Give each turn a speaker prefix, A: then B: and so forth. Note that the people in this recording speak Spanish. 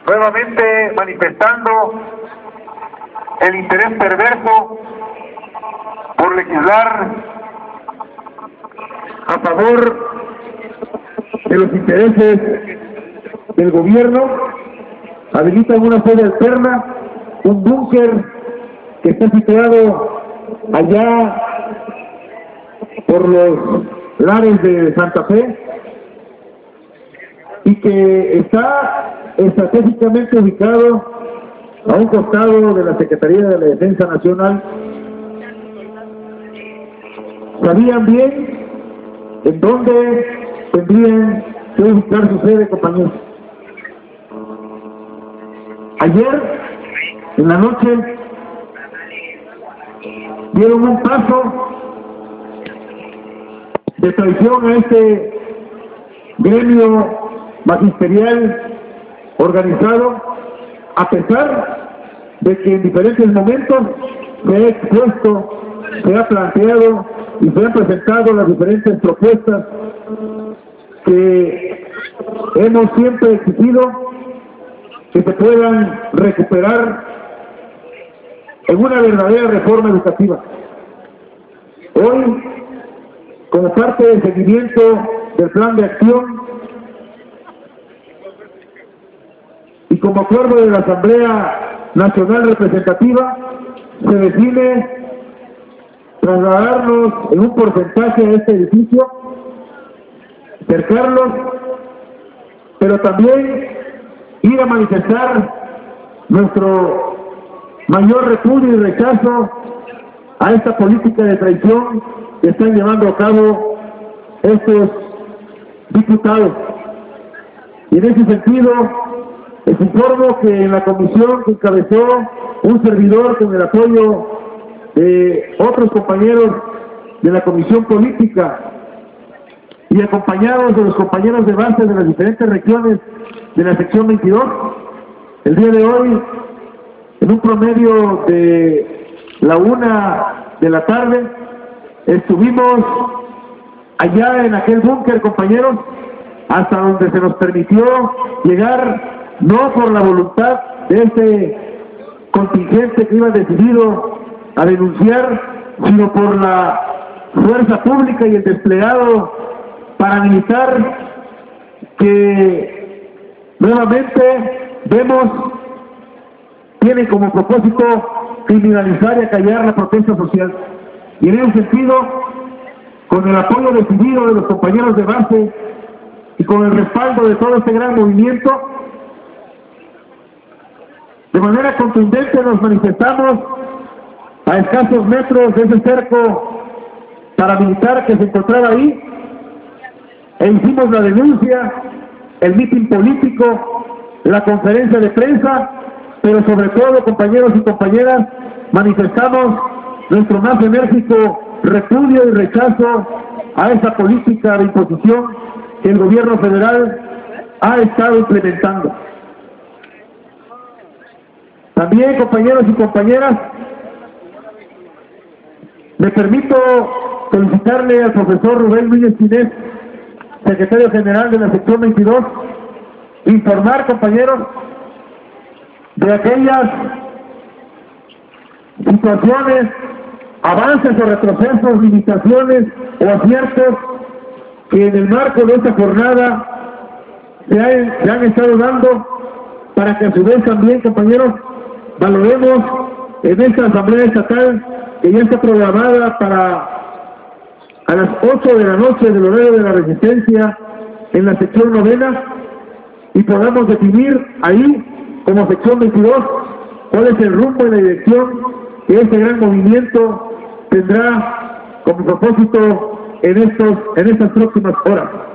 A: nuevamente manifestando el interés perverso por legislar a favor de los intereses del gobierno. Habilitan una sede alterna, un búnker que está situado allá por los lares de Santa Fe y que está estratégicamente ubicado a un costado de la Secretaría de la Defensa Nacional. Sabían bien en dónde tendrían que ubicar su sede, compañeros. Ayer, en la noche, dieron un paso de traición a este gremio magisterial organizado, a pesar de que en diferentes momentos se ha expuesto, se ha planteado y se han presentado las diferentes propuestas que hemos siempre exigido que se puedan recuperar en una verdadera reforma educativa. Hoy, como parte del seguimiento del plan de acción y como acuerdo de la Asamblea Nacional Representativa, se decide trasladarnos en un porcentaje a este edificio, cercarlos, pero también ir a manifestar nuestro mayor repudio y rechazo a esta política de traición que están llevando a cabo estos diputados. Y en ese sentido, les informo que en la comisión que encabezó un servidor con el apoyo de otros compañeros de la comisión política y acompañados de los compañeros de base de las diferentes regiones de la sección 22, el día de hoy, en un promedio de la 1 de la tarde, estuvimos allá en aquel búnker, compañeros, hasta donde se nos permitió llegar, no por la voluntad de este contingente que iba decidido a denunciar, sino por la fuerza pública y el desplegado paramilitar que nuevamente vemos tiene como propósito criminalizar y acallar la protesta social. Y en ese sentido, con el apoyo decidido de los compañeros de base y con el respaldo de todo este gran movimiento, de manera contundente nos manifestamos a escasos metros de ese cerco paramilitar que se encontraba ahí, e hicimos la denuncia, el mitin político, la conferencia de prensa, pero sobre todo, compañeros y compañeras, manifestamos nuestro más enérgico repudio y rechazo a esa política de imposición que el gobierno federal ha estado implementando. También, compañeros y compañeras, me permito solicitarle al profesor Rubén Núñez Pinés, secretario general de la sección 22, informar, compañeros, de aquellas situaciones, avances o retrocesos, limitaciones o aciertos que en el marco de esta jornada se han estado dando, para que a su vez también, compañeros, valoremos en esta asamblea estatal que ya está programada para a las 8 de la noche del horario de la Resistencia en la sección 9, y podamos definir ahí, como sección 22, cuál es el rumbo y la dirección que este gran movimiento tendrá como propósito en estas próximas horas.